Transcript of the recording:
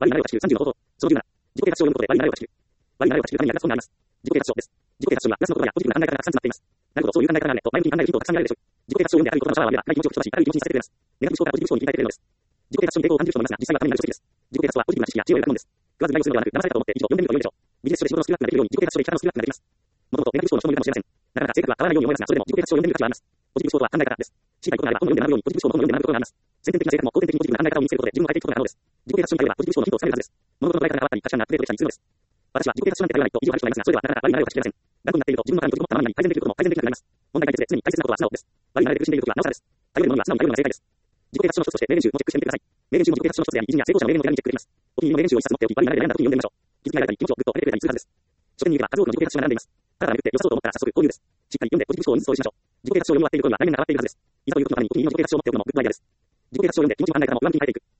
割になれば地球30の方法。その17。自己啓発書を読むことで割になれば地球。割になれば地球、神になります。本になります。自己啓発書です。自己啓発書には、プラスの言葉やポジティブな考え方がたくさん詰まっています。なるほど、そういう考え方があるねと、前向きに考えるヒントをたくさん得られるでしょう。自己啓発書を読んで明るい言葉のシャワーを浴びれば、ない気持ちを吹き飛ばし、明るい気持ちにさせてくれます。ネガティブ思考からポジティブ思考に切り替えてくれるのです。自己啓発書に抵抗を感じる人もいますが、実際はためになる書籍です。自己啓発書はポジティブな知識や知恵を得る学問です。食わずに害をするのではなく、騙されたと思って以上読んでみると良いでしょう。ビジネス書で仕事のスキルアップができるように、自己啓発書で生き方のスキルアップができます。もともとネガティブ思考の人もいるかもしれません。なかなか性格は変わらないように思いますが、それでも自己啓発書を読んでみる価値はあります。ポジティブ思考とは考え方です。知りたいことがあれば本を読んで学ぶように、ポジティブ思考の本を読んで学ぶことがあります。先天的な性格も後天的にポジティブな考え方を身につけることで自分を変えていくことが可能です。自己啓発書に頼ればポジティブ思考のヒントをつかめるはずです。物事の捉え方が変わったり、価値観がアップデートできたりするのです。私は自己啓発書なんて頼らないと意地を張る人がいますが、それではなかなか割になれるかもしれません。頑固になっていると自分の殻に閉じこもったままに改善できることも改善できなくなります。問題解決で常に大切なことは素直です。割になれて苦しんでいるときはなおさらです。頼れるものには素直に頼るのが正解です。自己啓発書の一つとして名言集もチェックしてみてください。名言集も自己啓発書の一つであり、偉人や成功者の名言の手紙にチェックできます。お気に入りの名言集を一冊持っておき、割になれて悩んだ時に読んでみましょう。気づきが得たり気持ちをぐっと上げてくれたりするはずです。書店に行けば数多くの自己啓発書が並んでいます。ただめくって良さそうと思ったら早速購入です。しっかり読んでポジティブ思考をインストールしましょう。自己啓発書を読み終わっている頃には来年が上がっているはずです。いざという時のためにお気に入りの自己啓発書を持っておくのもグッドアイデアです。自己啓発書を読んで気持ちの考え方も上向きに変えていく。